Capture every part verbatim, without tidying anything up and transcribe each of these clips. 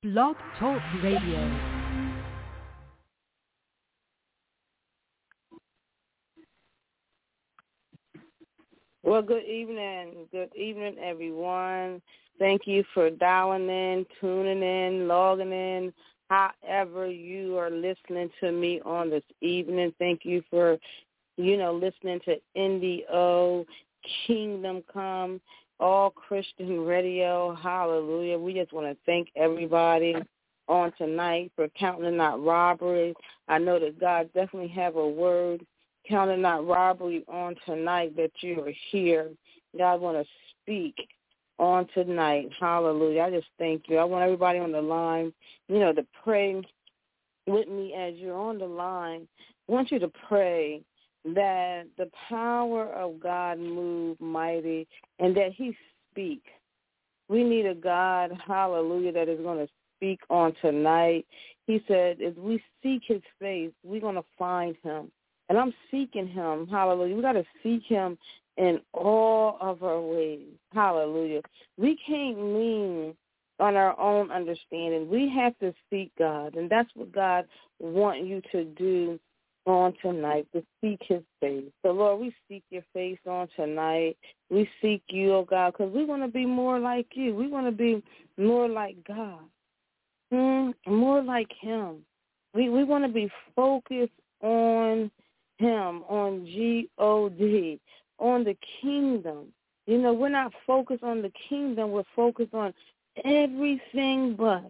Blog Talk Radio. Well, good evening. Good evening, everyone. Thank you for dialing in, tuning in, logging in, however you are listening to me on this evening. Thank you for, you know, listening to N D O, Kingdom Come, All Christian Radio. Hallelujah. We just want to thank everybody on tonight for counting it not robbery. I know that God definitely have a word. Count it not robbery on tonight that you are here. God want to speak on tonight. Hallelujah. I just thank you. I want everybody on the line, you know, to pray with me as you're on the line. I want you to pray that the power of God move mighty and that he speak. We need a God, hallelujah, that is going to speak on tonight. He said if we seek his face, we're going to find him. And I'm seeking him, hallelujah. We got to seek him in all of our ways, hallelujah. We can't lean on our own understanding. We have to seek God, and that's what God wants you to do on tonight, to seek his face. So, Lord, we seek your face on tonight. We seek you, oh God, because we want to be more like you. We want to be more like God, hmm? more like him. We, we want to be focused on him, on G O D, on the kingdom. You know, we're not focused on the kingdom. We're focused on everything but,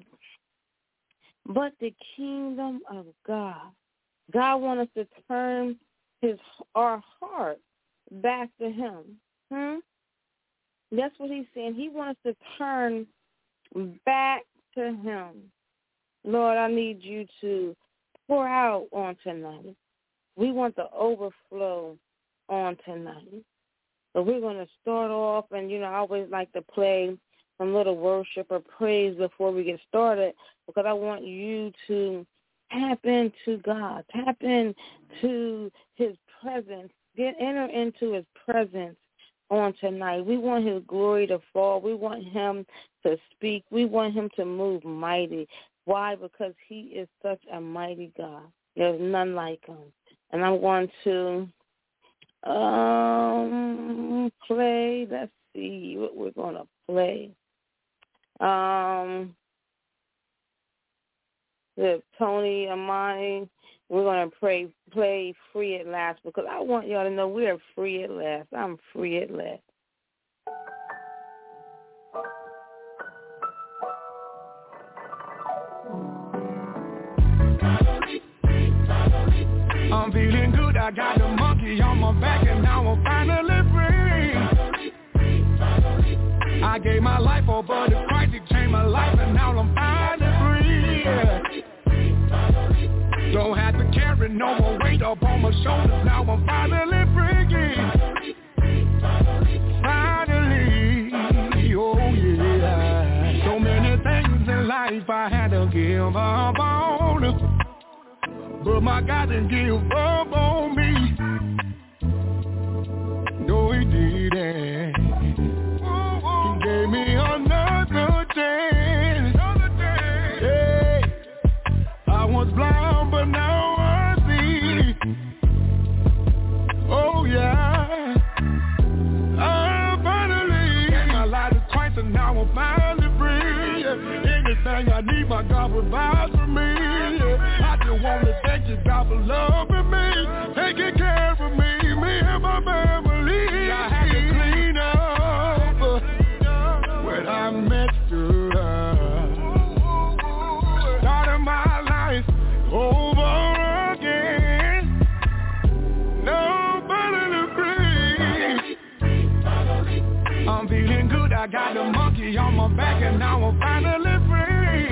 but the kingdom of God. God wants us to turn his our heart back to him. Hmm? That's what he's saying. He wants us to turn back to him. Lord, I need you to pour out on tonight. We want the overflow on tonight. So we're going to start off, and, you know, I always like to play some little worship or praise before we get started because I want you to tap into God, tap into his presence, get enter into his presence on tonight. We want his glory to fall. We want him to speak. We want him to move mighty. Why? Because he is such a mighty God. There's none like him. And I'm going to um, play, let's see what we're going to play. Um, the Tony Amani, we're going to pray, play Free at Last because I want y'all to know we are free at last. I'm free at last. I'm feeling good, I got the monkey on my back and now I'm finally free. I gave my life over to Christ, it changed my life and now I'm finally free. Don't have to carry no more weight up on my shoulders, now I'm finally free. Finally, oh yeah. So many things in life I had to give up on. But my God didn't give up on me. No, he didn't. He gave me another chance. Hey, I was blind, but now I see. Oh, yeah. I finally gave my life to Christ, and now I'm finally free. Anything I need, my God provides for me. I just want to thank you, God, for loving me, taking care of me, me and my family. I had to clean up when I messed up, starting my life over again. Now I'm finally free. I'm feeling good, I got the monkey on my back and now I'm finally free.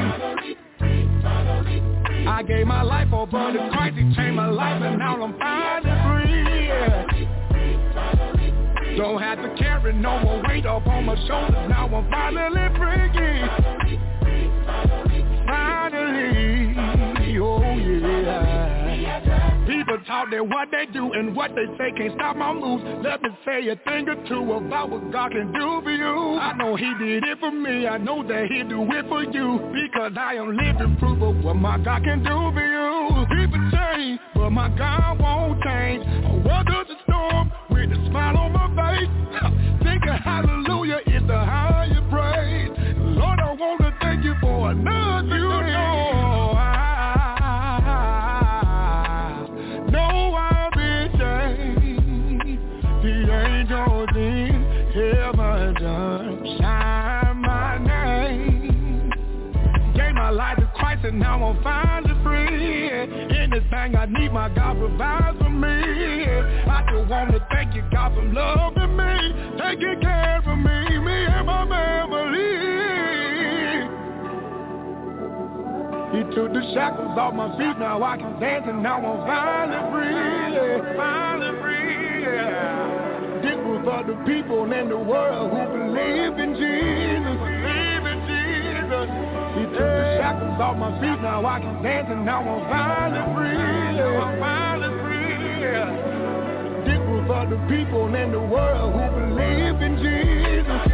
I gave my life over to Christ, he changed my life and now I'm finally free. Don't have to carry no more weight up on my shoulders, now I'm finally free. Finally, oh yeah. People talk thought that what they do and what they say can't stop my moves. Let me say a thing or two about what God can do for you. I know he did it for me, I know that he'll do it for you, because I am living proof of what my God can do for you. People change, but my God won't change. I weather the storm with a smile on my face. Thinking hallelujah is the higher praise. Lord, I want to thank you for another day. You know I, know I've been changed. The angels in heaven done shine my name. Gave my life to Christ and now I'm finally free. Anything I need, my God provides for me. I just want to thank you, God, for loving me, taking care of me, me and my family. He took the shackles off my feet, now I can dance and now I'm finally free, yeah. Finally free, yeah. This was for the people in the world who believe in Jesus, believe in Jesus. He took the shackles off my feet, now I can dance and now I'm finally free, yeah. I'm finally free, yeah. This was for the people in the world who believe in Jesus.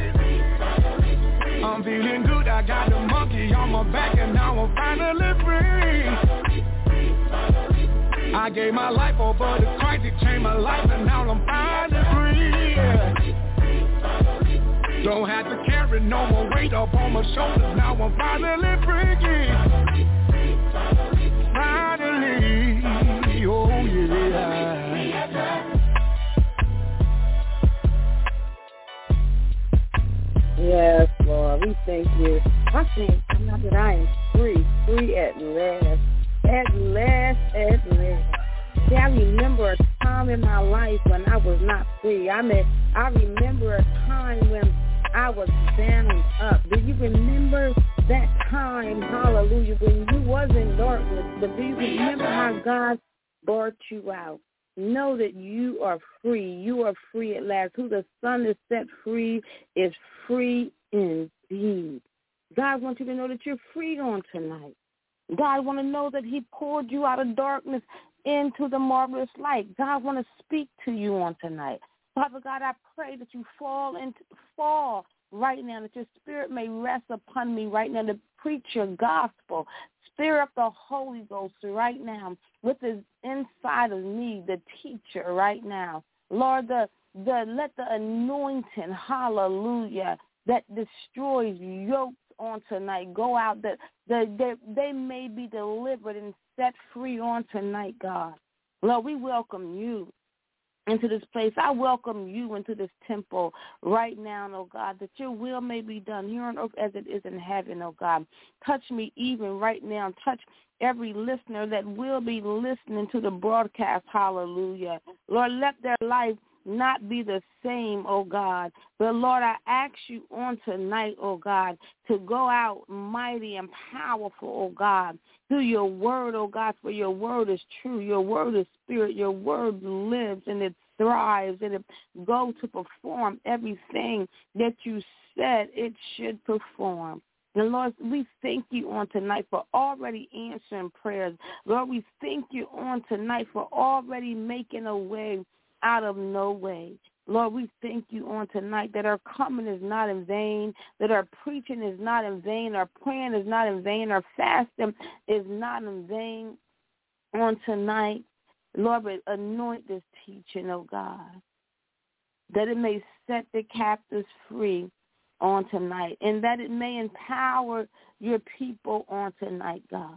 I'm feeling good, I got the monkey on my back and now I'm finally free. I gave my life over to Christ, it changed my life and now I'm finally free, yeah. Don't have to carry no more weight up on my shoulders, now I'm finally free. Finally, oh yeah. Yes, Lord, we thank you. I thank God that I am free, free at last, at last, at last. See, I remember a time in my life when I was not free. I mean, I remember a time when I was bound up. Do you remember that time, hallelujah, when you was in darkness? But do you remember how God brought you out? Know that you are free. You are free at last. Who the Son is set free is free indeed. God wants you to know that you're free on tonight. God wants to know that he pulled you out of darkness into the marvelous light. God wants to speak to you on tonight. Father God, I pray that you fall into fall right now, that your spirit may rest upon me right now to preach your gospel. Stir up the Holy Ghost right now with this inside of me, the teacher right now. Lord, the the let the anointing, hallelujah, that destroys yokes on tonight go out, that the, they, they may be delivered and set free on tonight, God. Lord, we welcome you into this place. I welcome you into this temple right now, oh God, that your will may be done here on earth as it is in heaven, oh God. Touch me even right now. Touch every listener that will be listening to the broadcast, hallelujah. Lord, let their life not be the same, oh God. But Lord, I ask you on tonight, oh God, to go out mighty and powerful, oh God, through your word, oh God, for your word is true. Your word is spirit. Your word lives and it thrives and it goes to perform everything that you said it should perform. And Lord, we thank you on tonight for already answering prayers. Lord, we thank you on tonight for already making a way out of no way. Lord, we thank you on tonight that our coming is not in vain, that our preaching is not in vain, our praying is not in vain, our fasting is not in vain on tonight. Lord, but anoint this teaching, oh God, that it may set the captives free on tonight, and that it may empower your people on tonight, God.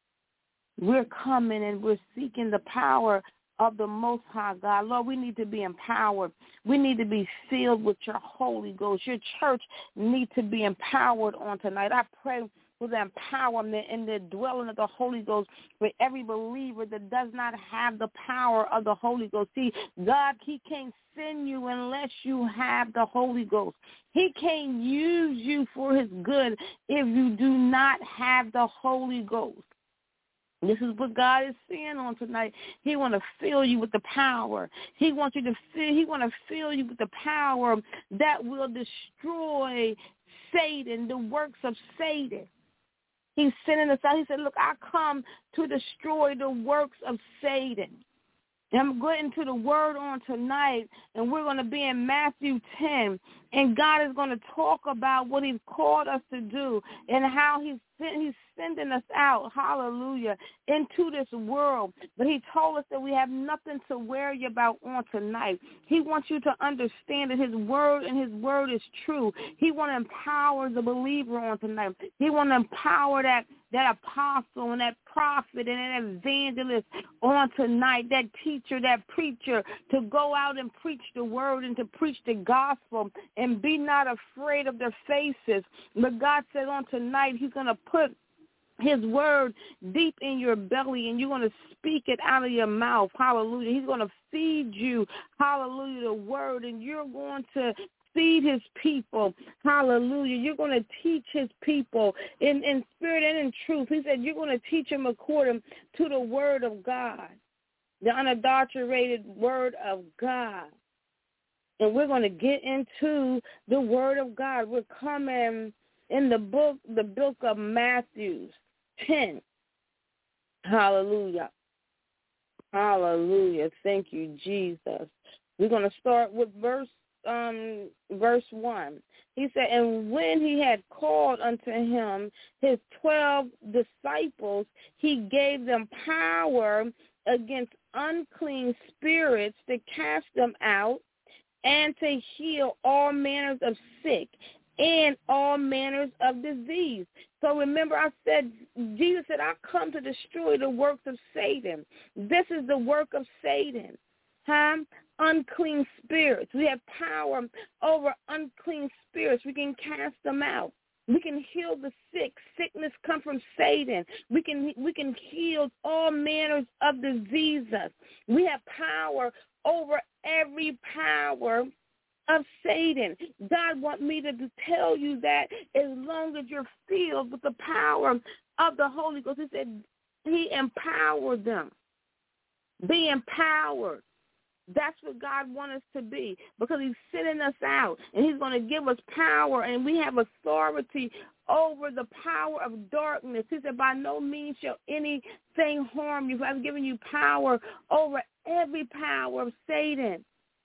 We're coming and we're seeking the power of the Most High God. Lord, we need to be empowered. We need to be filled with your Holy Ghost. Your church needs to be empowered on tonight. I pray for the empowerment and the dwelling of the Holy Ghost for every believer that does not have the power of the Holy Ghost. See, God, he can't send you unless you have the Holy Ghost. He can't use you for his good if you do not have the Holy Ghost. This is what God is saying on tonight. He want to fill you with the power. He wants you to feel. He want to fill you with the power that will destroy Satan, the works of Satan. He's sending us out. He said, look, I come to destroy the works of Satan. And I'm going to the word on tonight, and we're going to be in Matthew ten, and God is going to talk about what he's called us to do and how he's he's sending us out, hallelujah, into this world. But he told us that we have nothing to worry about on tonight. He wants you to understand that his word and his word is true. He wants to empower the believer on tonight. He wants to empower that that apostle and that prophet and that evangelist on tonight, that teacher, that preacher, to go out and preach the word and to preach the gospel and be not afraid of their faces. But God said on tonight he's going to put his word deep in your belly, and you're going to speak it out of your mouth. Hallelujah. He's going to feed you, hallelujah, the word, and you're going to feed his people. Hallelujah. You're going to teach his people in, in spirit and in truth. He said you're going to teach them according to the word of God, the unadulterated word of God. And we're going to get into the word of God. We're coming in the book, the book of Matthew ten. Hallelujah. Hallelujah. Thank you, Jesus. We're going to start with verse Um, verse one. He said, and when he had called unto him his twelve disciples, he gave them power against unclean spirits to cast them out and to heal all manners of sick and all manners of disease. So remember, I said, Jesus said, I come to destroy the works of Satan. This is the work of Satan. Huh? Unclean spirits. We have power over unclean spirits. We can cast them out. We can heal the sick. Sickness comes from Satan. We can we can heal all manners of diseases. We have power over every power of Satan. God wants me to tell you that as long as you're filled with the power of the Holy Ghost, he said he empowered them. Be empowered. That's what God wants us to be, because he's sending us out, and he's going to give us power, and we have authority over the power of darkness. He said, by no means shall anything harm you. I've given you power over every power of Satan,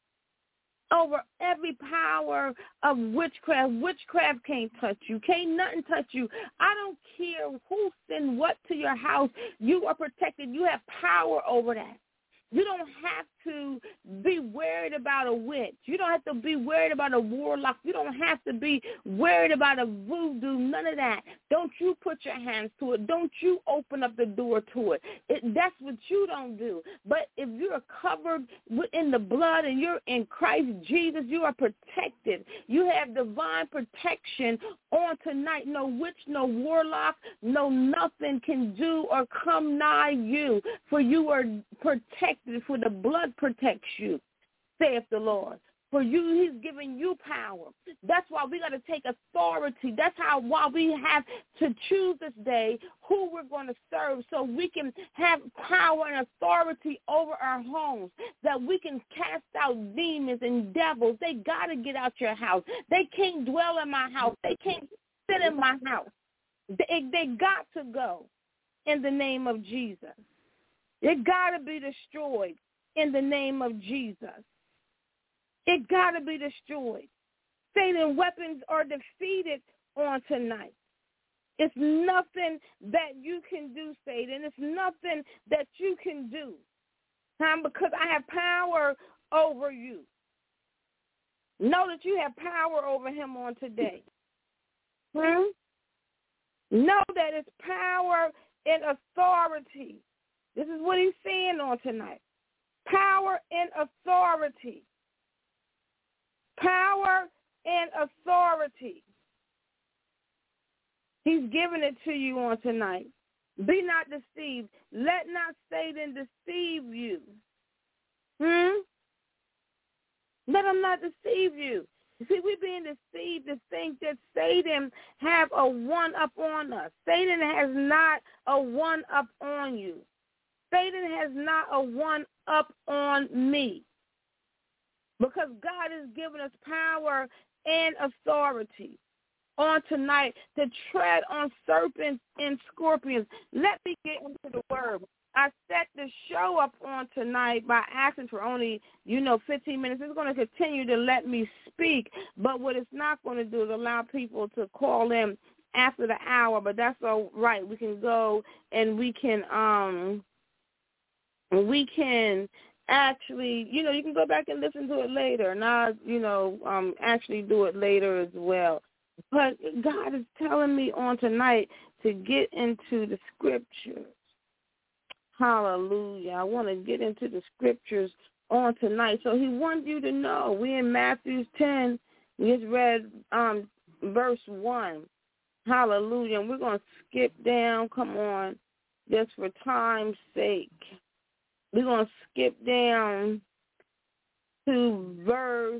over every power of witchcraft. Witchcraft can't touch you. Can't nothing touch you. I don't care who send what to your house. You are protected. You have power over that. You don't have to be worried about a witch. You don't have to be worried about a warlock. You don't have to be worried about a voodoo, none of that. Don't you put your hands to it. Don't you open up the door to it. it that's what you don't do. But if you're covered in the blood and you're in Christ Jesus, you are protected. You have divine protection on tonight. No witch, no warlock, no nothing can do or come nigh you, for you are protected. For the blood protects you, saith the Lord. For you, he's giving you power. That's why we got to take authority. That's how why we have to choose this day who we're going to serve, so we can have power and authority over our homes, that we can cast out demons and devils. They got to get out your house. They can't dwell in my house. They can't sit in my house. They, they got to go in the name of Jesus. It got to be destroyed in the name of Jesus. It got to be destroyed. Satan's weapons are defeated on tonight. It's nothing that you can do, Satan. It's nothing that you can do. Um, because I have power over you. Know that you have power over him on today. Hmm? Know that it's power and authority. This is what he's saying on tonight. Power and authority. Power and authority. He's giving it to you on tonight. Be not deceived. Let not Satan deceive you. Hmm? Let him not deceive you. You see, we're being deceived to think that Satan have a one-up on us. Satan has not a one-up on you. Satan has not a one-up on me, because God has given us power and authority. on tonight to tread on serpents and scorpions. Let me get into the word. I set the show up on tonight by asking for only, you know, fifteen minutes. It's going to continue to let me speak, but what it's not going to do is allow people to call in after the hour, but that's all right. We can go and we can, um, we can actually, you know, you can go back and listen to it later, and I'll, you know, um, actually do it later as well. But God is telling me on tonight to get into the scriptures. Hallelujah. I want to get into the scriptures on tonight. So he wants you to know. We in Matthew ten. We just read um, verse one. Hallelujah. And we're going to skip down, come on, just for time's sake. We're going to skip down to verse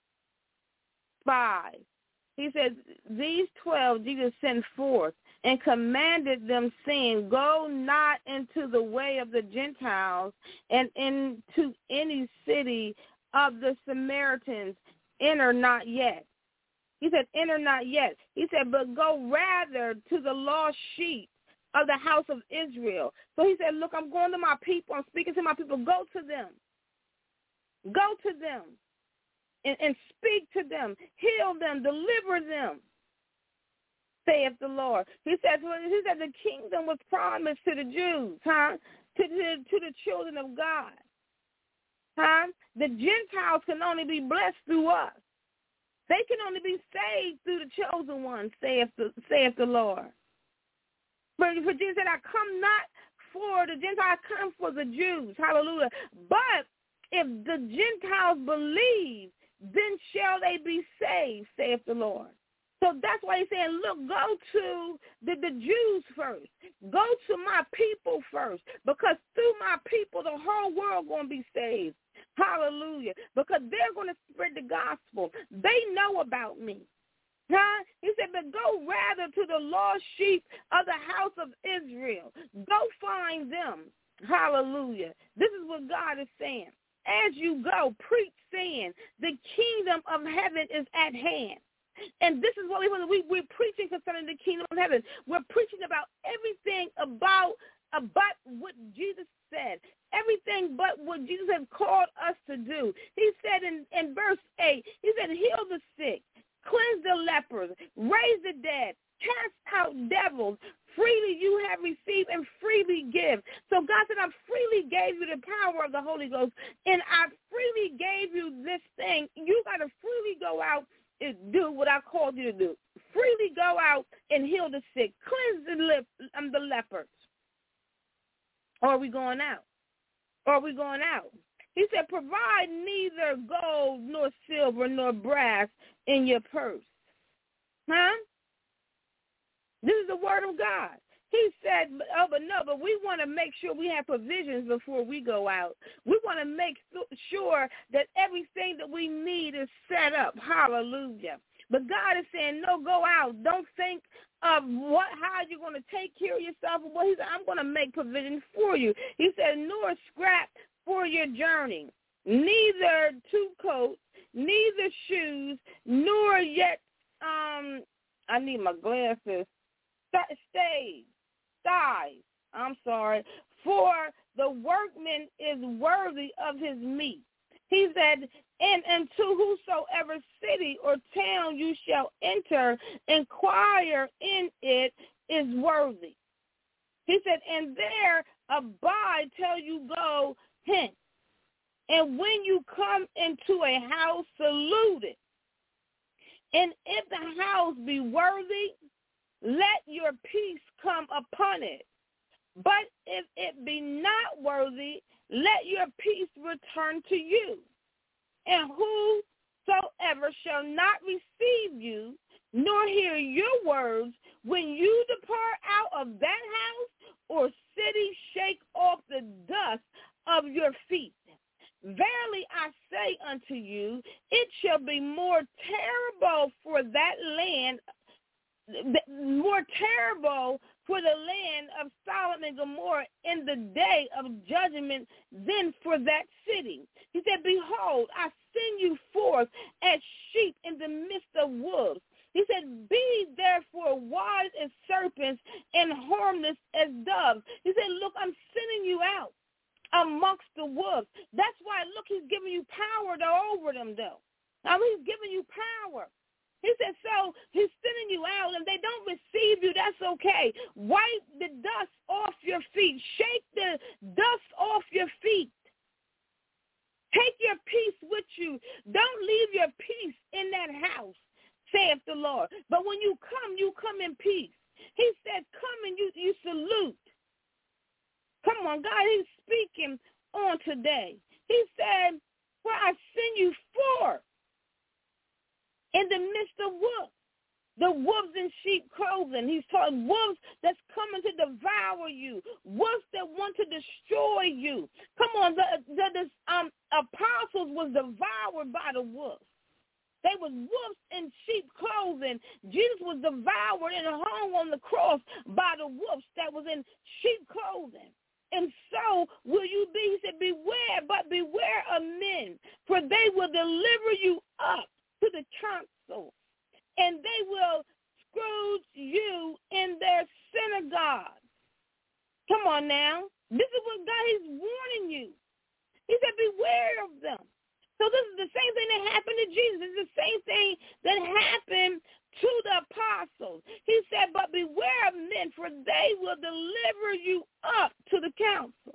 five. He says, these twelve Jesus sent forth and commanded them, saying, go not into the way of the Gentiles and into any city of the Samaritans. Enter not yet. He said, enter not yet. He said, but go rather to the lost sheep of the house of Israel. So he said, look, I'm going to my people. I'm speaking to my people. Go to them. Go to them. And, and speak to them, heal them, deliver them, saith the Lord. He said, he said the kingdom was promised to the Jews, huh? To the, to the children of God. Huh? The Gentiles can only be blessed through us. They can only be saved through the chosen one, saith the, saith the Lord. For, for Jesus said, I come not for the Gentiles, I come for the Jews. Hallelujah. But if the Gentiles believe, then shall they be saved, saith the Lord. So that's why he's saying, look, go to the, the Jews first. Go to my people first, because through my people, the whole world going to be saved. Hallelujah. Because they're going to spread the gospel. They know about me. Huh? He said, but go rather to the lost sheep of the house of Israel. Go find them. Hallelujah. This is what God is saying. As you go, preach, saying, the kingdom of heaven is at hand. And this is what we want. We, we're preaching concerning the kingdom of heaven. We're preaching about everything about, about what Jesus said, everything but what Jesus has called us to do. He said in, in verse eight, he said, heal the sick, cleanse the lepers, raise the dead, cast out devils. Freely you have received and freely give. So God said, I freely gave you the power of the Holy Ghost, and I freely gave you this thing. You got to freely go out and do what I called you to do. Freely go out and heal the sick, cleanse the, lip, um, the lepers. Or are we going out? Or are we going out? He said, provide neither gold nor silver nor brass in your purse. Huh? This is the word of God. He said, oh, but no, but we want to make sure we have provisions before we go out. We want to make sure that everything that we need is set up. Hallelujah. But God is saying, no, go out. Don't think of what, how you're going to take care of yourself. Well, he said, I'm going to make provisions for you. He said, nor scrap for your journey, neither two coats, neither shoes, nor yet, um, I need my glasses, stays, thighs, I'm sorry, for the workman is worthy of his meat. He said, and into whosoever city or town you shall enter, inquire in it is worthy. He said, and there abide till you go hence. And when you come into a house, salute it. And if the house be worthy, let your peace come upon it. But if it be not worthy, let your peace return to you. And whosoever shall not receive you, nor hear your words, when you depart out of that house or city, shake off the dust of your feet. Verily I say unto you, it shall be more terrible for that land, more terrible for the land of Sodom and Gomorrah in the day of judgment than for that city. He said, behold, I send you forth as sheep in the midst of wolves. He He said, be therefore wise as serpents and harmless as doves. He said, look, I'm sending you out amongst the wolves. That's why, look, he's giving you power to over them, though. Now, he's giving you power. He said, so he's sending you out, and they don't receive you. That's okay. Wipe the dust off your feet. Shake the dust off your feet. Take your peace with you. Don't leave your peace in that house, saith the Lord. But when you come, you come in peace. He said, come and you, you salute. Come on, God, he's speaking on today. He said, for I send you forth in the midst of wolves, the wolves in sheep clothing. He's talking wolves that's coming to devour you, wolves that want to destroy you. Come on, the, the, the um, apostles was devoured by the wolves. They was wolves in sheep clothing. Jesus was devoured and hung on the cross by the wolves that was in sheep clothing. And so will you be. He said, beware, but beware of men, for they will deliver you up to the council, and they will scourge you in their synagogue. Come on now. This is what God is warning you. He said, beware of them. So this is the same thing that happened to Jesus. It's the same thing that happened to the apostles. He said, but beware of men, for they will deliver you up to the council.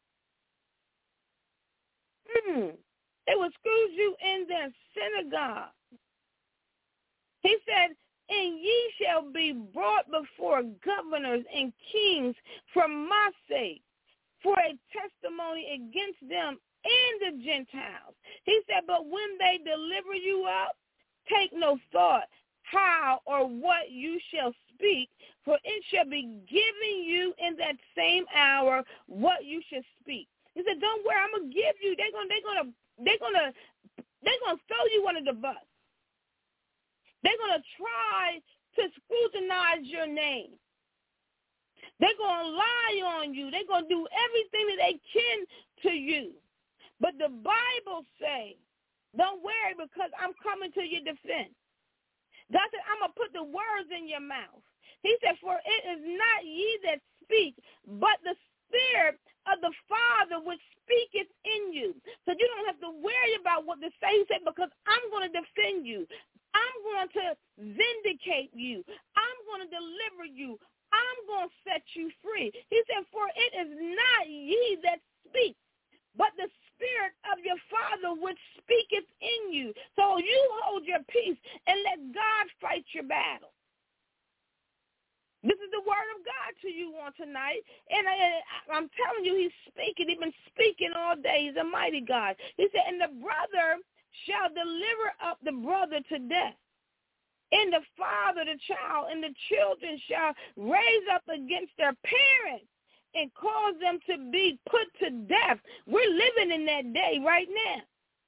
Hmm. They will scourge you in their synagogue. He said, and ye shall be brought before governors and kings for my sake, for a testimony against them and the Gentiles. He said, but when they deliver you up, take no thought how or what you shall speak, for it shall be given you in that same hour what you shall speak. He said, don't worry, I'm gonna give you. They're gonna, they're gonna, they're gonna, they're gonna throw you under the bus. They're gonna try to scrutinize your name. They're gonna lie on you. They're gonna do everything that they can to you. But the Bible says, don't worry, because I'm coming to your defense. God said, I'm going to put the words in your mouth. He said, for it is not ye that speak, but the Spirit of the Father which speaketh in you. So you don't have to worry about what to say. He said, because I'm going to defend you. I'm going to vindicate you. I'm going to deliver you. I'm going to set you free. He said, for it is not ye that speak, but the Spirit of your Father which speaketh in you. So you hold your peace and let God fight your battle. This is the word of God to you on tonight. And I, I'm telling you, he's speaking. He's been speaking all day. He's a mighty God. He said, and the brother shall deliver up the brother to death, and the father the child, and the children shall raise up against their parents and cause them to be put to death. We're living in that day right now.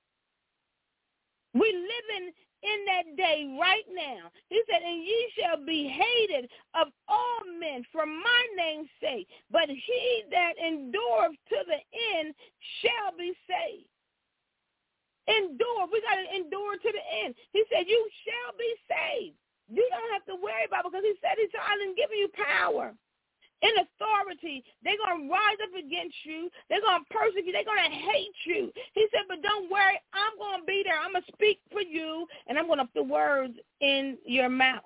We're living in that day right now. He said, and ye shall be hated of all men for my name's sake, but he that endureth to the end shall be saved. Endure. We got to endure to the end. He said, you shall be saved. You don't have to worry about it, because he said he's trying to give you power and authority. They're going to rise up against you. They're going to persecute. They're going to hate you. He said, but don't worry. I'm going to be there. I'm going to speak for you, and I'm going to put the words in your mouth,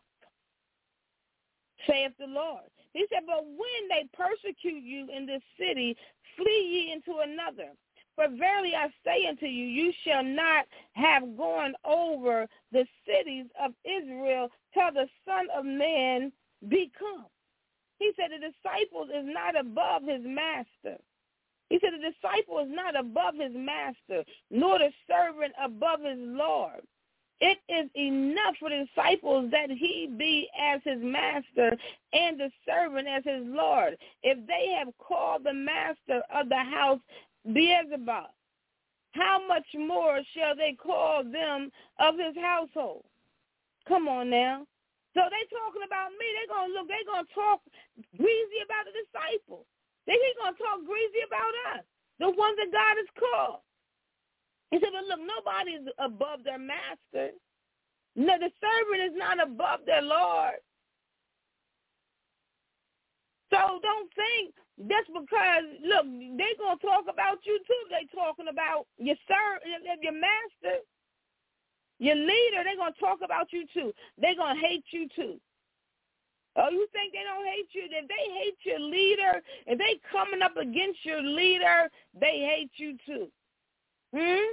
saith the Lord. He said, but when they persecute you in this city, flee ye into another. For verily I say unto you, you shall not have gone over the cities of Israel till the Son of Man be come. He said the disciple is not above his master. He said the disciple is not above his master, nor the servant above his Lord. It is enough for the disciples that he be as his master and the servant as his Lord. If they have called the master of the house Beelzebub, how much more shall they call them of his household? Come on now. So they talking about me. They're going to look, they're going to talk greasy about the disciples. They're going to talk greasy about us, the ones that God has called. He said, but look, nobody's above their master. No, the servant is not above their Lord. So don't think just because, look, they're going to talk about you too. They're talking about your servant, your master, your leader. They're going to talk about you too. They're going to hate you too. Oh, you think they don't hate you? If they hate your leader, if they coming up against your leader, they hate you too. Hmm?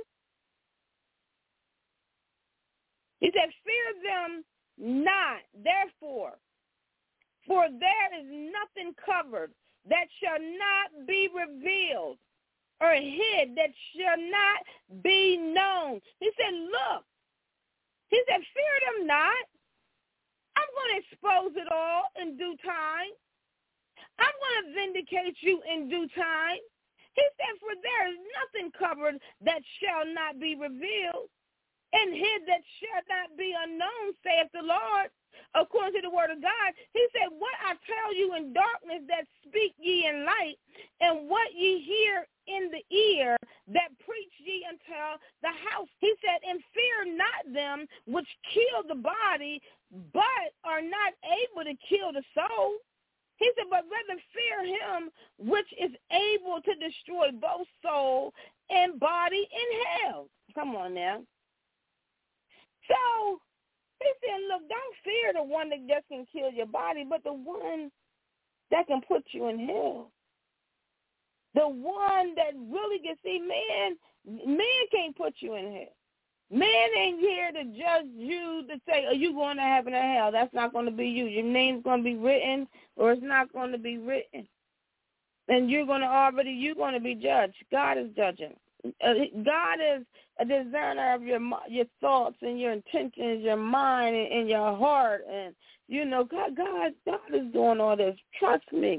He said, fear them not, therefore, for there is nothing covered that shall not be revealed, or hid that shall not be known. He said, look, he said, fear them not. I'm going to expose it all in due time. I'm going to vindicate you in due time. He said, for there is nothing covered that shall not be revealed, and hid that shall not be unknown, saith the Lord. According to the word of God, he said, what I tell you in darkness, that speak ye in light, and what ye hear in the ear, that preach ye unto the house. He said, and fear not them which kill the body, but are not able to kill the soul. He said, but rather fear him which is able to destroy both soul and body in hell. Come on now. So he said, look, don't fear the one that just can kill your body, but the one that can put you in hell. The one that really can see, man, man can't put you in hell. Man ain't here to judge you to say, are you going to heaven or hell? That's not going to be you. Your name's going to be written or it's not going to be written. And you're going to already, you're going to be judged. God is judging. Uh, God is a discerner of your your thoughts and your intentions, your mind and, and your heart. And, you know, God, God, God is doing all this. Trust me.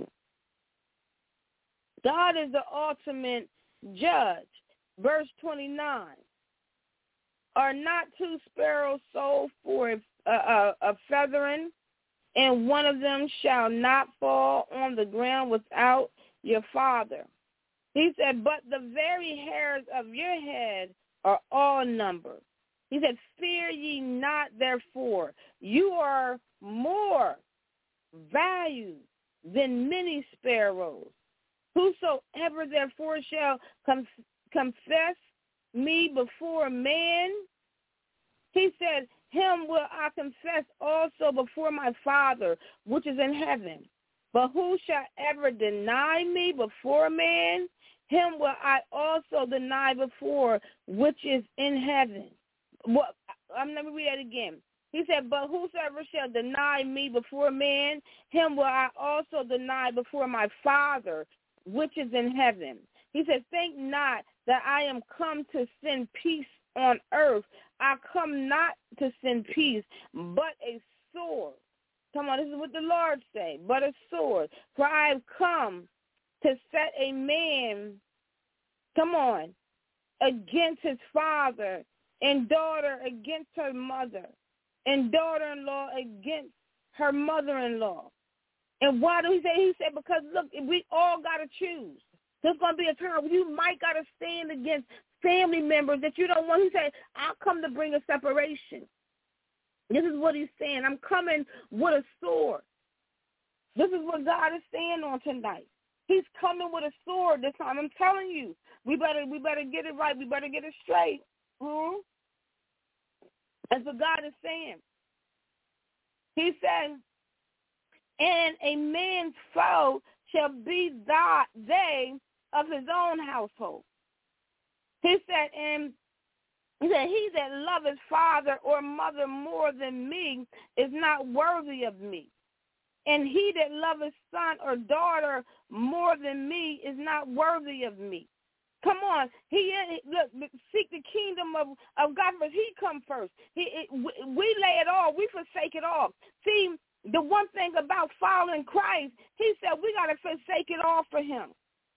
God is the ultimate judge. Verse twenty-nine. Are not two sparrows sold for a, a, a feathering, and one of them shall not fall on the ground without your Father? He said, but the very hairs of your head are all numbered. He said, fear ye not, therefore. You are more valued than many sparrows. Whosoever therefore shall com- confess me before man, he said, him will I confess also before my Father, which is in heaven. But who shall ever deny me before man, him will I also deny before which is in heaven. Well, I'm let me read that again. He said, but whosoever shall deny me before man, him will I also deny before my Father, which is in heaven. He said, think not that I am come to send peace on earth. I come not to send peace, but a sword. Come on, this is what the Lord say, but a sword. For I have come to set a man, come on, against his father, and daughter against her mother, and daughter-in-law against her mother-in-law. And why do he say? He said, because, look, we all got to choose. There's going to be a time where you might got to stand against family members that you don't want. He said, I'll come to bring a separation. This is what he's saying. I'm coming with a sword. This is what God is saying on tonight. He's coming with a sword this time. I'm telling you, we better we better get it right. We better get it straight. Hmm? That's what God is saying. He said, and a man's foe shall be that they of his own household. He said, and he said, he that loveth father or mother more than me is not worthy of me. And he that loveth son or daughter more than me is not worthy of me. Come on, he look, seek the kingdom of, of God first. He come first. He, it, we, we lay it all. We forsake it all. See, the one thing about following Christ, he said we got to forsake it all for him.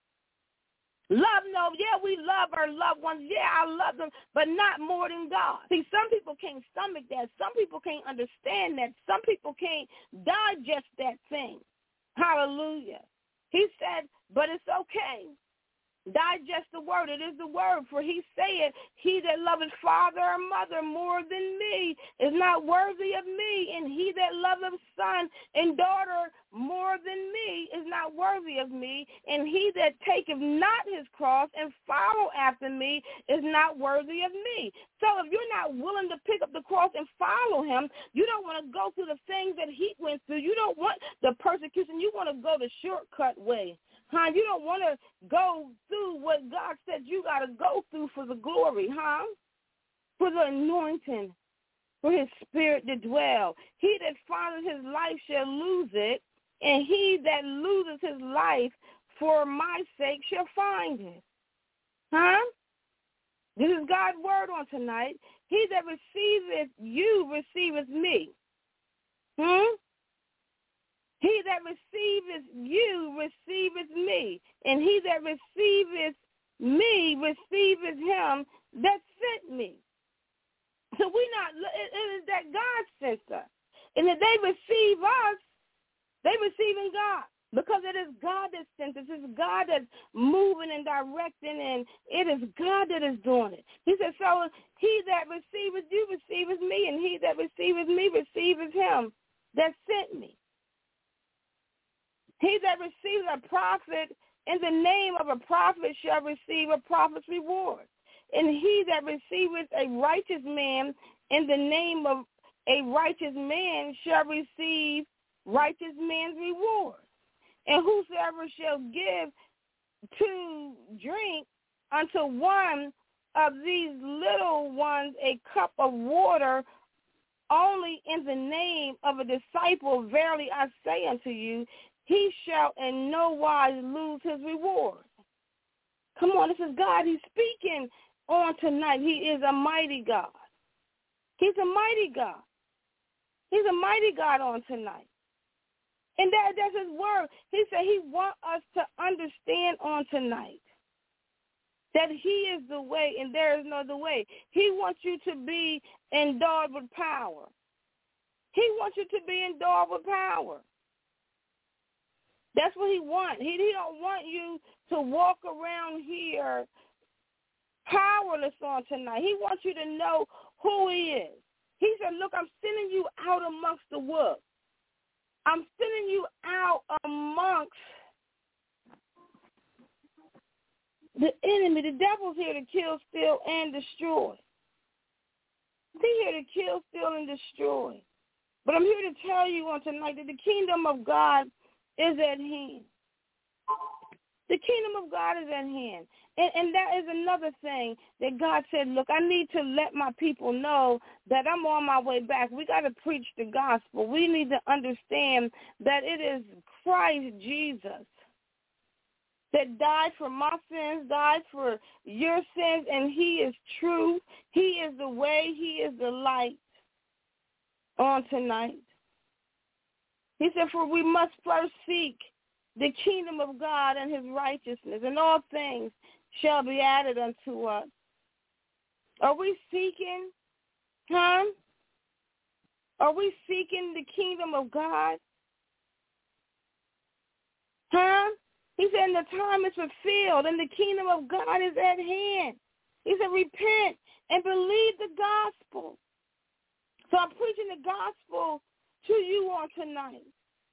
Love, no, yeah, we love our loved ones. Yeah, I love them, but not more than God. See, some people can't stomach that. Some people can't understand that. Some people can't digest that thing. Hallelujah. He said, but it's okay. Digest the word. It is the word. For he saith, he that loveth father or mother more than me is not worthy of me, and he that loveth son and daughter more than me is not worthy of me, and he that taketh not his cross and follow after me is not worthy of me. So if you're not willing to pick up the cross and follow him, you don't want to go through the things that he went through. You don't want the persecution. You want to go the shortcut way. Huh? You don't want to go through what God said you got to go through for the glory, huh? For the anointing, for his spirit to dwell. He that findeth his life shall lose it, and he that loses his life for my sake shall find it. Huh? This is God's word on tonight. He that receiveth you receiveth me. Hmm? He that receiveth you receiveth me, and he that receiveth me receiveth him that sent me. So we not, it, it is that God sent us. And if they receive us, they receiving God, because it is God that sent us. It's God that's moving and directing, and it is God that is doing it. He said, so he that receiveth you receiveth me, and he that receiveth me receiveth him that sent me. He that receives a prophet in the name of a prophet shall receive a prophet's reward. And he that receiveth a righteous man in the name of a righteous man shall receive righteous man's reward. And whosoever shall give to drink unto one of these little ones a cup of water only in the name of a disciple, verily I say unto you, he shall in no wise lose his reward. Come on, this is God. He's speaking on tonight. He is a mighty God. He's a mighty God. He's a mighty God on tonight. And that, that's his word. He said he wants us to understand on tonight that he is the way and there is no other way. He wants you to be endowed with power. He wants you to be endowed with power. That's what he wants. He, he don't want you to walk around here powerless on tonight. He wants you to know who he is. He said, look, I'm sending you out amongst the wolves. I'm sending you out amongst the enemy. The devil's here to kill, steal, and destroy. He's here to kill, steal, and destroy. But I'm here to tell you on tonight that the kingdom of God is at hand. The kingdom of God is at hand. And, and that is another thing that God said, look, I need to let my people know that I'm on my way back. We got to preach the gospel. We need to understand that it is Christ Jesus that died for my sins, died for your sins, and he is true. He is the way. He is the light on tonight. He said, for we must first seek the kingdom of God and his righteousness, and all things shall be added unto us. Are we seeking, huh? Are we seeking the kingdom of God? Huh? He said, and the time is fulfilled, and the kingdom of God is at hand. He said, repent and believe the gospel. So I'm preaching the gospel to you on tonight.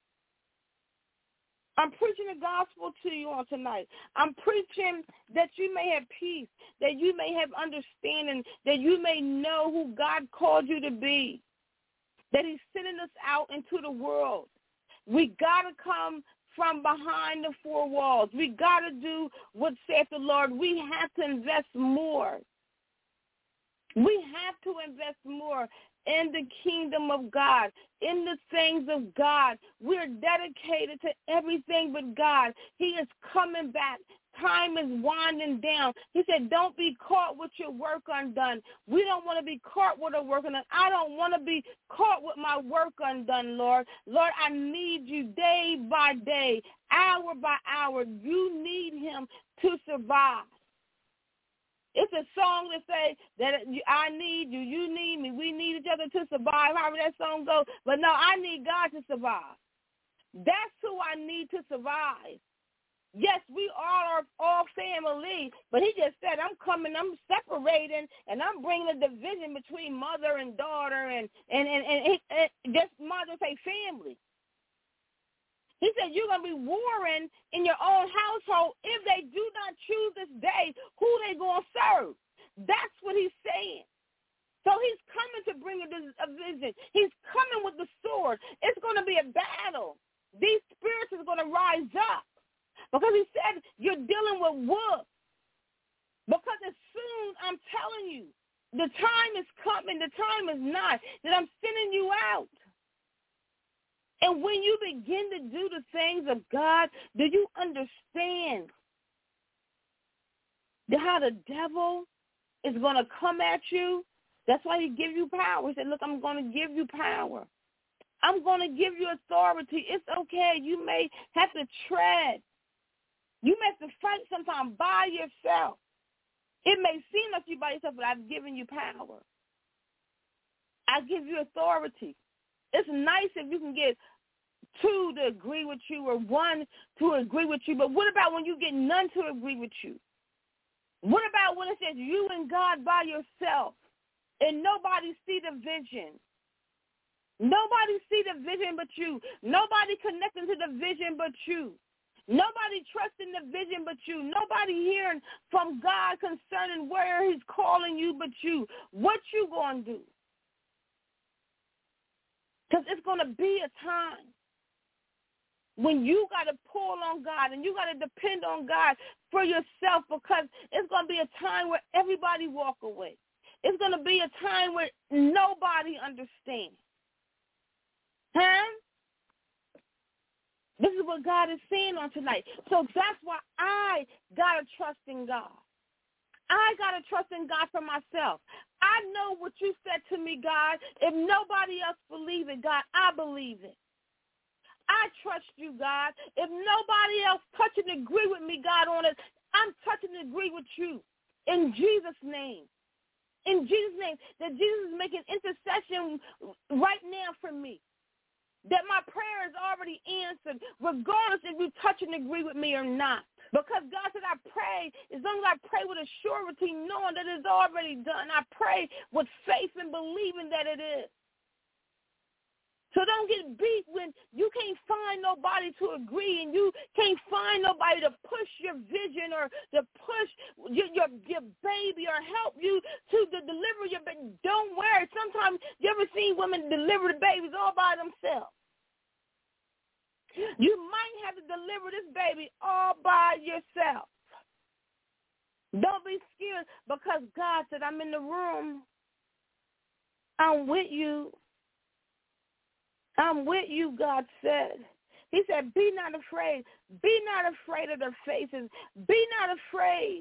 I'm preaching the gospel to you on tonight. I'm preaching that you may have peace, that you may have understanding, that you may know who God called you to be, that he's sending us out into the world. We got to come from behind the four walls. We got to do what saith the Lord. We have to invest more. We have to invest more in the kingdom of God, in the things of God. We're dedicated to everything but God. He is coming back. Time is winding down. He said, don't be caught with your work undone. We don't want to be caught with our work undone. I don't want to be caught with my work undone, Lord. Lord, I need you day by day, hour by hour. You need him to survive. It's a song that say that I need you, you need me, we need each other to survive, however that song goes. But no, I need God to survive. That's who I need to survive. Yes, we all are all family, but he just said, I'm coming, I'm separating, and I'm bringing a division between mother and daughter, and, and, and, and, and, and just mother say family. He said, you're going to be warring in your own household if they do not choose this day who they going to serve. That's what he's saying. So he's coming to bring a division. He's coming with the sword. It's going to be a battle. These spirits are going to rise up. Because he said, you're dealing with wood. Because as soon, I'm telling you, the time is coming, the time is not, that I'm sending you out. And when you begin to do the things of God, do you understand how the devil is going to come at you? That's why he gives you power. He said, look, I'm going to give you power. I'm going to give you authority. It's okay. You may have to tread. You may have to fight sometimes by yourself. It may seem like you by yourself, but I've given you power. I give you authority. It's nice if you can get two to agree with you or one to agree with you, but what about when you get none to agree with you? What about when it says you and God by yourself and nobody see the vision? Nobody see the vision but you. Nobody connecting to the vision but you. Nobody trusting the vision but you. Nobody hearing from God concerning where he's calling you but you. What you going to do? Because it's going to be a time when you got to pull on God and you got to depend on God for yourself, because it's going to be a time where everybody walk away. It's going to be a time where nobody understands. Huh? This is what God is saying on tonight. So that's why I got to trust in God. I got to trust in God for myself. I know what you said to me, God. If nobody else believes it, God, I believe it. I trust you, God. If nobody else touch and agree with me, God, on it, I'm touching and agree with you. In Jesus' name. In Jesus' name. That Jesus is making intercession right now for me. That my prayer is already answered, regardless if you touch and agree with me or not. Because God said I pray, as long as I pray with a surety, knowing that it's already done. I pray with faith and believing that it is. So don't get beat when you can't find nobody to agree and you can't find nobody to push your vision or to push your your, your baby or help you to, to deliver your baby. Don't worry. Sometimes you ever seen women deliver the babies all by themselves? You might have to deliver this baby all by yourself. Don't be scared, because God said, I'm in the room. I'm with you. I'm with you, God said. He said, be not afraid. Be not afraid of their faces. Be not afraid.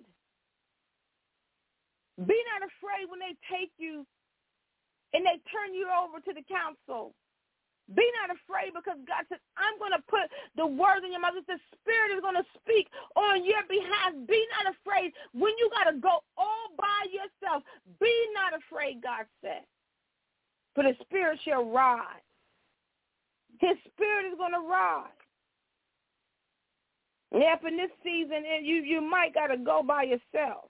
Be not afraid when they take you and they turn you over to the council. Be not afraid, because God said, I'm going to put the words in your mouth. The Spirit is going to speak on your behalf. Be not afraid when you got to go all by yourself. Be not afraid, God said. For the Spirit shall rise. His Spirit is going to rise. Yep, in this season, you, you might got to go by yourself.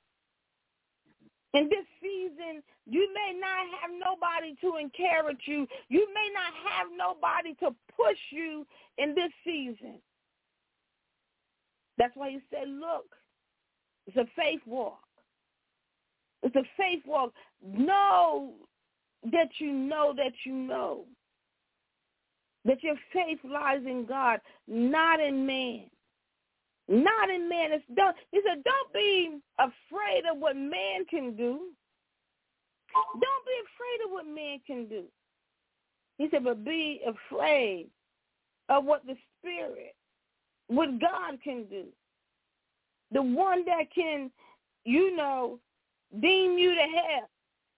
In this season, you may not have nobody to encourage you. You may not have nobody to push you in this season. That's why he said, look, it's a faith walk. It's a faith walk. Know that you know that you know that your faith lies in God, not in man. Not in man. It's don't, he said, don't be afraid of what man can do. Don't be afraid of what man can do. He said, but be afraid of what the Spirit, what God can do. The one that can, you know, deem you to hell.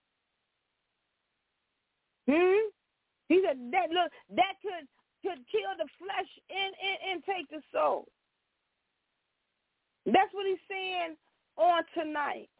Hmm? He said, that, look, that could, could kill the flesh and, and, and take the soul. That's what he's saying on tonight.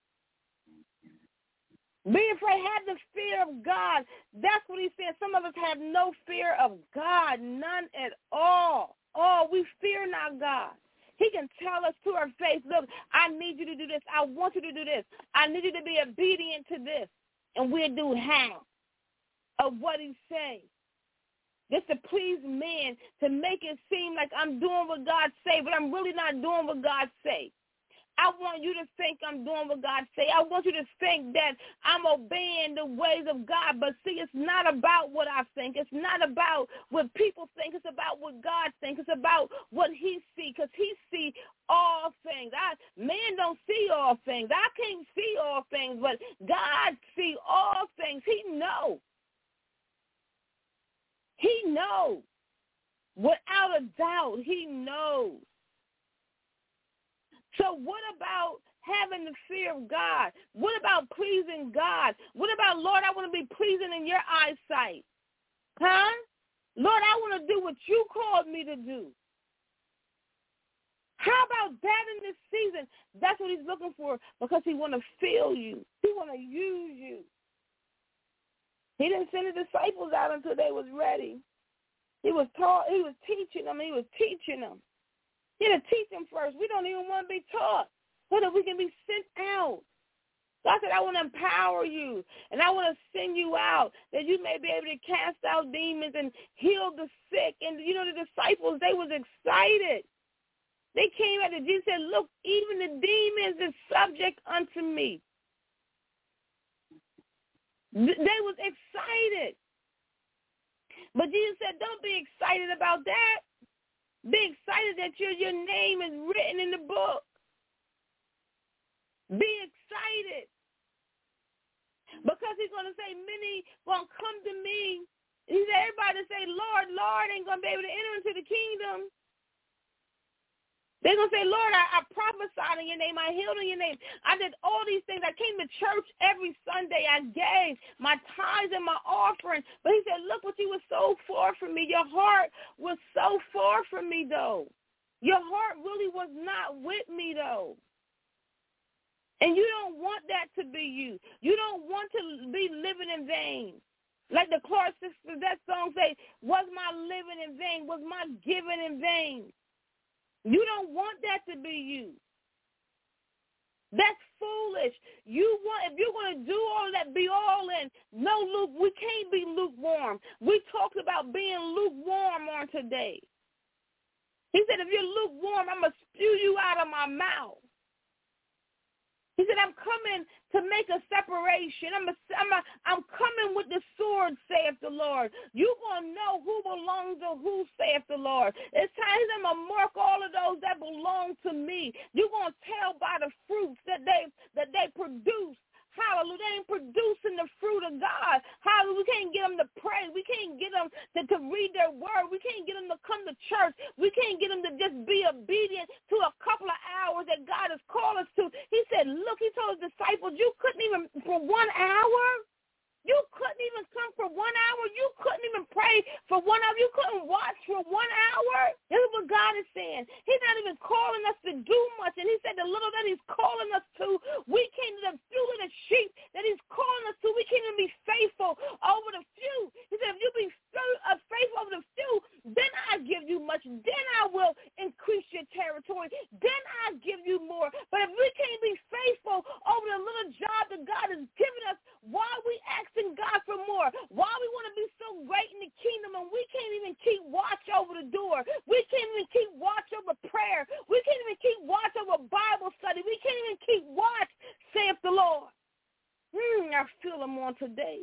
Be afraid, have the fear of God. That's what he's saying. Some of us have no fear of God, none at all. Oh, we fear not God. He can tell us to our face, look, I need you to do this. I want you to do this. I need you to be obedient to this. And we'll do half of what he says. Just to please men, to make it seem like I'm doing what God say, but I'm really not doing what God say. I want you to think I'm doing what God say. I want you to think that I'm obeying the ways of God. But see, it's not about what I think. It's not about what people think. It's about what God thinks. It's about what he see, because he see all things. I man don't see all things. I can't see all things, but God see all things. He knows. He knows. Without a doubt, he knows. So what about having the fear of God? What about pleasing God? What about, Lord, I want to be pleasing in your eyesight? Huh? Lord, I want to do what you called me to do. How about that in this season? That's what he's looking for, because he want to fill you. He want to use you. He didn't send the disciples out until they was ready. He was taught. He was teaching them. He was teaching them. He had to teach them first. We don't even want to be taught so that we can be sent out. God said, I want to empower you, and I want to send you out that you may be able to cast out demons and heal the sick. And, you know, the disciples, they was excited. They came out and Jesus said, look, even the demons is subject unto me. They was excited. But Jesus said, don't be excited about that. Be excited that your, your name is written in the book. Be excited. Because he's going to say, many won't come to me. He said, everybody say, Lord, Lord, ain't going to be able to enter into the kingdom. They're going to say, Lord, I, I prophesied in your name. I healed in your name. I did all these things. I came to church every Sunday. I gave my tithes and my offering. But he said, look what you were so far from me. Your heart was so far from me, though. Your heart really was not with me, though. And you don't want that to be you. You don't want to be living in vain. Like the Clark sisters, that song say, was my living in vain? Was my giving in vain? You don't want that to be you. That's foolish. You want, if you're going to do all of that, be all in. No, Luke, we can't be lukewarm. We talked about being lukewarm on today. He said, if you're lukewarm, I'm going to spew you out of my mouth. He said, I'm coming to make a separation. I'm, a, I'm, a, I'm coming with the sword, saith the Lord. You're going to know who belongs to who, saith the Lord. It's time I'm going to mark all of those that belong to me. You're going to tell by the fruits that they that they produce. Hallelujah. They ain't producing the fruit of God. Hallelujah. We can't get them to pray. We can't get them to, to read their word. We can't get them to come to church. We can't get them to just be obedient to a couple of hours that God has called us to. He said, look, he told his disciples, you couldn't even, for one hour, you couldn't even come for one hour. You couldn't even pray for one hour. You couldn't watch for one hour. This is what God is saying. He's not even calling us to do much. And he said the little that he's calling us to, we can't even few of the sheep that he's calling us to. We can't even be faithful over the few. He said if you be faithful over the few, then I give you much. Then I will increase your territory. Then I give you more. But if we can't be faithful over the little job that God has given us, why are we asking God for more? Why we want to be so great in the kingdom and we can't even keep watch over the door? We can't even keep watch over prayer. We can't even keep watch over Bible study. We can't even keep watch, saith the Lord. Hmm, I feel him on today.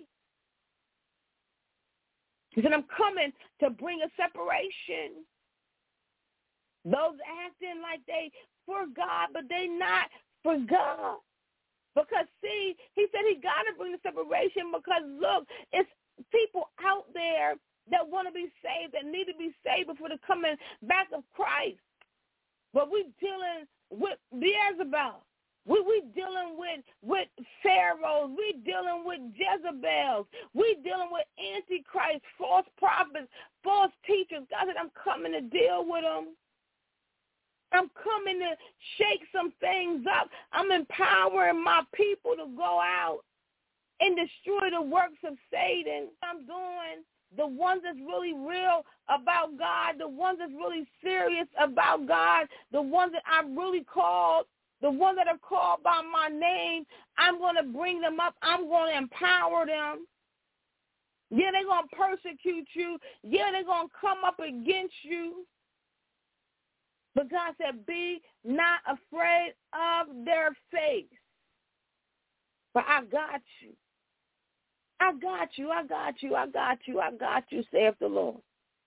He said, I'm coming to bring a separation. Those acting like they for God, but they not for God. Because, see, he said he got to bring the separation because, look, it's people out there that want to be saved, that need to be saved before the coming back of Christ. But we dealing with Beelzebub. We we dealing with, with pharaohs. We dealing with Jezebels. We dealing with antichrist, false prophets, false teachers. God said, I'm coming to deal with them. I'm coming to shake some things up. I'm empowering my people to go out and destroy the works of Satan. I'm doing the ones that's really real about God, the ones that's really serious about God, the ones that I really called, the ones that are called by my name, I'm going to bring them up. I'm going to empower them. Yeah, they're going to persecute you. Yeah, they're going to come up against you. But God said, be not afraid of their face. But I got you. I got you. I got you. I got you. I got you, saith the Lord.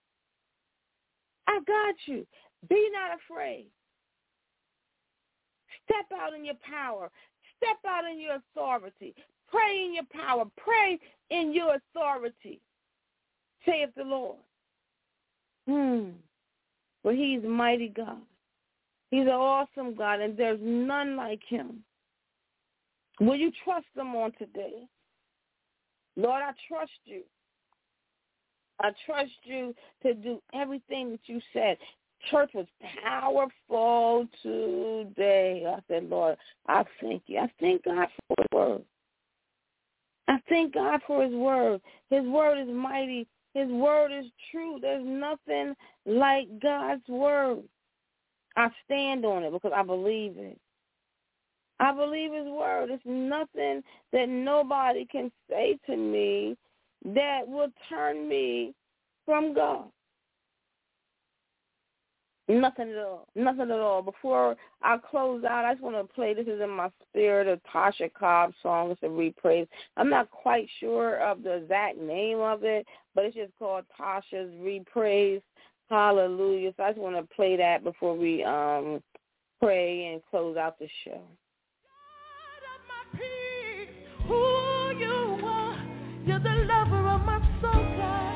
I got you. Be not afraid. Step out in your power. Step out in your authority. Pray in your power. Pray in your authority, saith the Lord. Hmm. For he's mighty God. He's an awesome God, and there's none like him. Will you trust him on today? Lord, I trust you. I trust you to do everything that you said. Church was powerful today. I said, Lord, I thank you. I thank God for his word. I thank God for his word. His word is mighty. His word is true. There's nothing like God's word. I stand on it because I believe it. I believe his word. There's nothing that nobody can say to me that will turn me from God. Nothing at all. Nothing at all. Before I close out, I just want to play, this is in my spirit, a Tasha Cobbs song. It's a reprise. I'm not quite sure of the exact name of it, but it's just called Tasha's Reprise. Hallelujah. So I just want to play that before we um pray and close out the show. Who you are, you're the lover of my soul, God.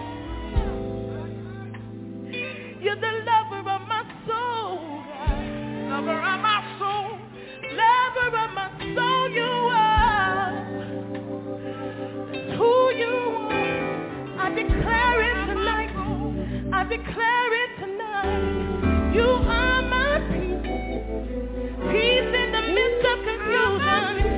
You're the lover of my soul, God. Lover of my soul, lover of my soul, you are. That's who you are. I declare it tonight. I declare it tonight. You are my peace. Peace in the midst of confusion.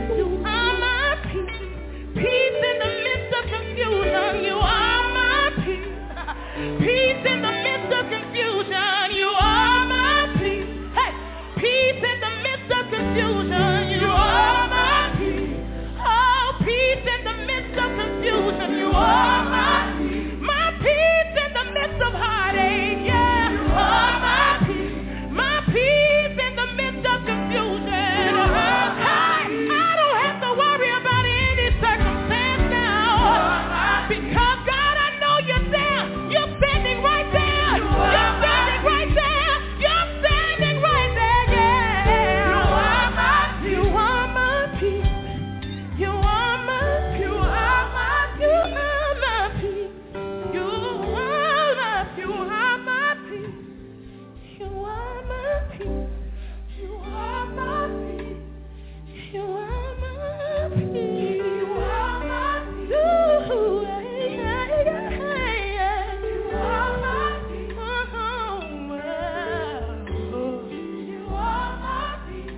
Peace in the midst of confusion, you are my peace. Peace in the midst of confusion, you are my peace. Hey, peace in the midst of confusion, you are my peace. Oh, peace in the midst of confusion, you are my peace. My peace in the midst of heartache, yeah, you are my peace. My peace in the midst of confusion. Hey, I don't have to worry about any circumstance now, because God, I know you're there. You're standing right there. You're standing right there. You're standing right there. Yeah. You are my, you are my peace. You are my, you are my, you are my peace. You are my, you are my peace. You are my peace. You are my peace. You are my peace. You are my peace. Ooh, yeah, yeah, yeah. You are my peace. Oh, well. You are my peace.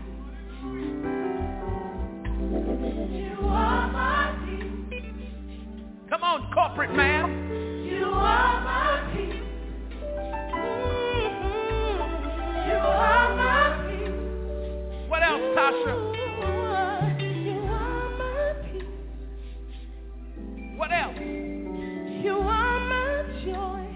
You are my peace. Come on, corporate man. You are my peace. Mm-hmm. You are my peace. What else, Tasha? What else? You are my joy.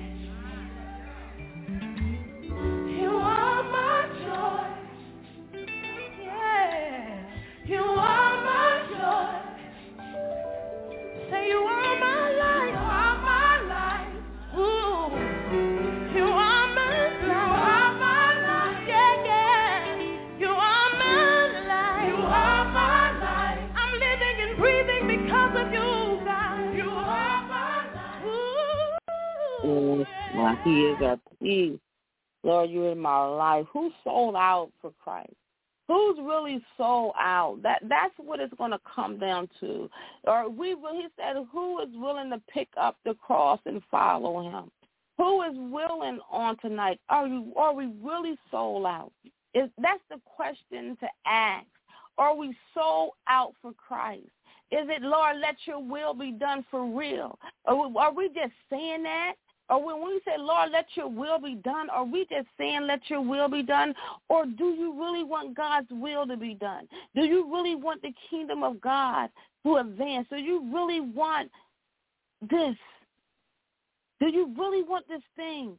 You are my joy. Yeah. You are my joy. Say you are my life. You are my life. Ooh. You are my life. You are my life. Yeah, yeah. You are my life. You are my life. I'm living and breathing because of you, God. You are my life. Ooh. Yes, Lord, he is our peace. Lord, you're in my life. Who sold out for Christ? Who's really sold out? That that's what it's going to come down to. Or we, he said, who is willing to pick up the cross and follow him? Who is willing on tonight? Are you? Are we really sold out? Is that's the question to ask. Are we sold out for Christ? Is it, Lord, let your will be done for real? Or are we just saying that? Or when we say, Lord, let your will be done, are we just saying let your will be done? Or do you really want God's will to be done? Do you really want the kingdom of God to advance? Do you really want this? Do you really want this thing?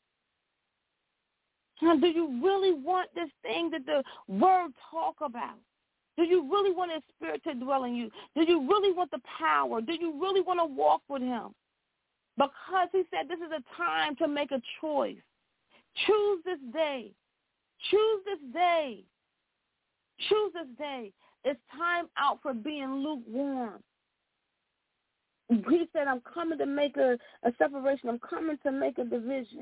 Do you really want this thing that the word talk about? Do you really want his spirit to dwell in you? Do you really want the power? Do you really want to walk with him? Because he said this is a time to make a choice. Choose this day. Choose this day. Choose this day. It's time out for being lukewarm. He said, I'm coming to make a, a separation. I'm coming to make a division.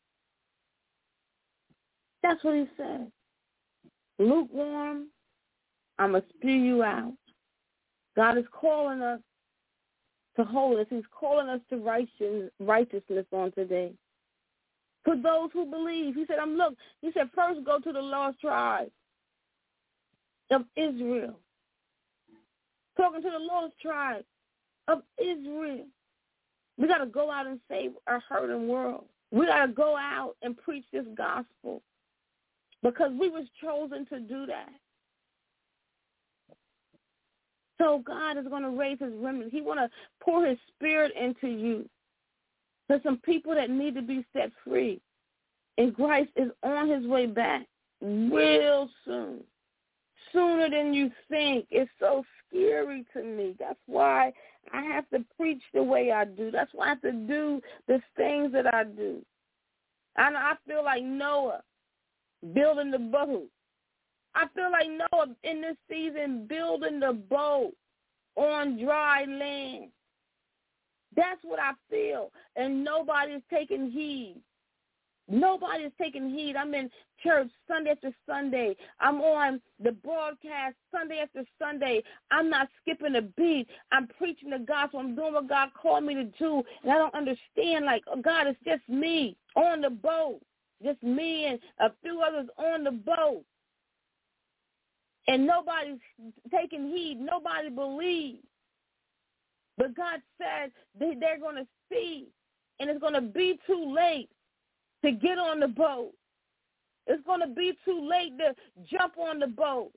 That's what he said. Lukewarm, I'm going to spew you out. God is calling us to holiness. He's calling us to righteous, righteousness on today. For those who believe, he said, I'm look, he said, first go to the lost tribe of Israel. Talking to the lost tribe of Israel. We got to go out and save our hurting world. We got to go out and preach this gospel because we was chosen to do that. So God is going to raise his remnant. He want to pour his spirit into you. There's some people that need to be set free. And Christ is on his way back real soon. Sooner than you think. It's so scary to me. That's why I have to preach the way I do. That's why I have to do the things that I do. I, I feel like Noah building the boat. I feel like Noah in this season building the boat on dry land. That's what I feel. And nobody is taking heed. Nobody is taking heed. I'm in church Sunday after Sunday. I'm on the broadcast Sunday after Sunday. I'm not skipping a beat. I'm preaching the gospel. I'm doing what God called me to do. And I don't understand, like, oh, God, it's just me on the boat. Just me and a few others on the boat. And nobody's taking heed. Nobody believes. But God said they, they're going to see, and it's going to be too late to get on the boat. It's going to be too late to jump on the boat.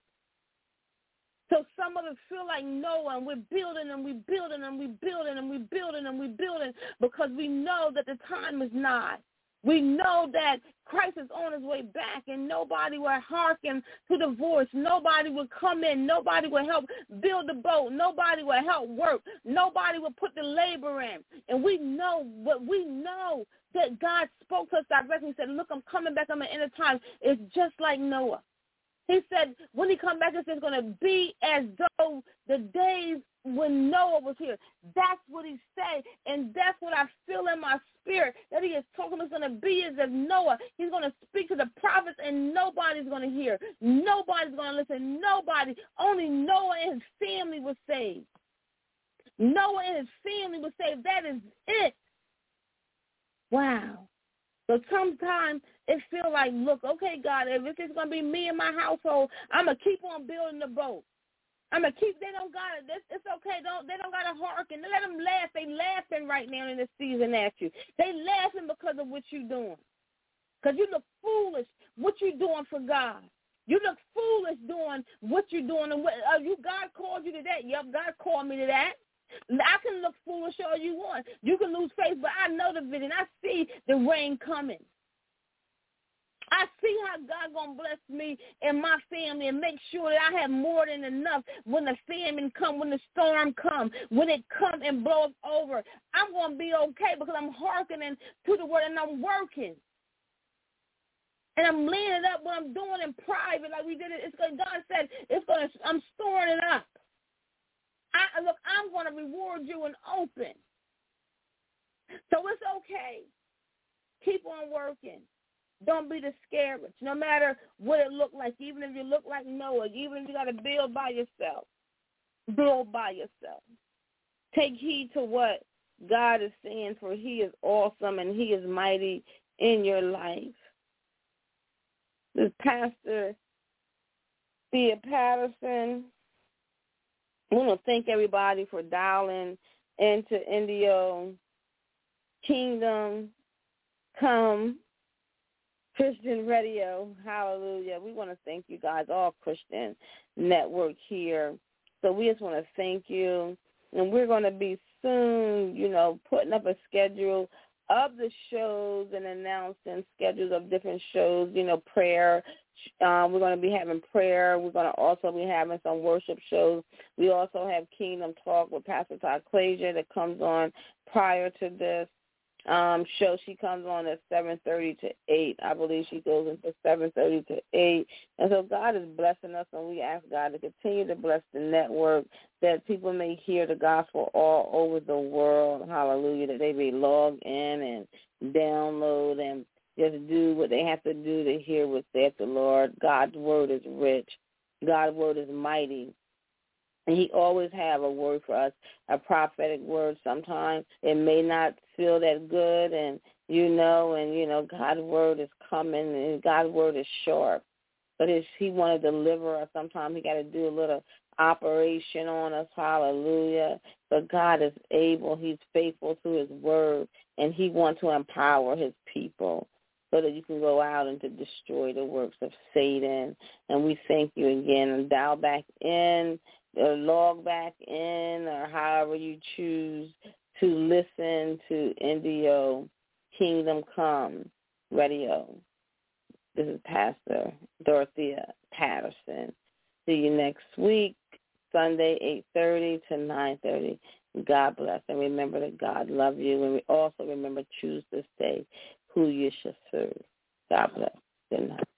So some of us feel like Noah, and we're building and we're building and we're building and we're building and we're building because we know that the time is nigh. We know that Christ is on his way back, and nobody will hearken to the voice. Nobody will come in. Nobody will help build the boat. Nobody will help work. Nobody will put the labor in. And we know, but we know that God spoke to us directly. He said, look, I'm coming back on the end of time. It's just like Noah. He said, when he comes back, it's going to be as though the days when Noah was here. That's what he said, and that's what I feel in my spirit, that he is talking is going to be as if Noah. He's going to speak to the prophets, and nobody's going to hear. Nobody's going to listen. Nobody. Only Noah and his family was saved. Noah and his family was saved. That is it. Wow. So sometimes it feels like, look, okay, God, if it's going to be me and my household, I'm going to keep on building the boat. I'm going to keep, they don't got it. It's, it's okay. Don't, they don't got to hearken. Let them laugh. They laughing right now in this season at you. They laughing because of what you're doing. Because you look foolish what you're doing for God. You look foolish doing what you're doing. And what, uh, you, God called you to that. Yep, God called me to that. I can look foolish all you want. You can lose faith, but I know the vision. I see the rain coming. I see how God going to bless me and my family and make sure that I have more than enough when the famine come, when the storm come, when it comes and blows over. I'm going to be okay because I'm hearkening to the word and I'm working. And I'm laying it up what I'm doing in private like we did it. It's gonna, God said it's going to, I'm storing it up. I, look, I'm going to reward you in open. So it's okay. Keep on working. Don't be discouraged, no matter what it look like. Even if you look like Noah, even if you got to build by yourself, build by yourself. Take heed to what God is saying, for he is awesome and he is mighty in your life. This Pastor Thea Patterson, I want to thank everybody for dialing into Indio Kingdom Come Christian Radio. Hallelujah. We want to thank you guys, all Christian Network here. So we just want to thank you. And we're going to be soon, you know, putting up a schedule of the shows and announcing schedules of different shows, you know, prayer. Um, we're going to be having prayer. We're going to also be having some worship shows. We also have Kingdom Talk with Pastor Todd Clazier that comes on prior to this um, show. She comes on at seven thirty to eight. I believe she goes into seven thirty to eight. And so God is blessing us, and we ask God to continue to bless the network, that people may hear the gospel all over the world. Hallelujah, that they may log in and download and just do what they have to do to hear what saith the Lord. God's word is rich. God's word is mighty. And he always have a word for us, a prophetic word. Sometimes it may not feel that good, and you know, and, you know, God's word is coming, and God's word is sharp. But if he want to deliver us, sometimes he got to do a little operation on us. Hallelujah. But God is able. He's faithful to his word, and he wants to empower his people so that you can go out and to destroy the works of Satan. And we thank you again, and dial back in, or log back in, or however you choose to listen to Indio Kingdom Come Radio. This is Pastor Dorothea Patterson. See you next week, Sunday, eight thirty to nine thirty. God bless. And remember that God loves you. And we also remember, choose this day who you should serve. God bless. Good night.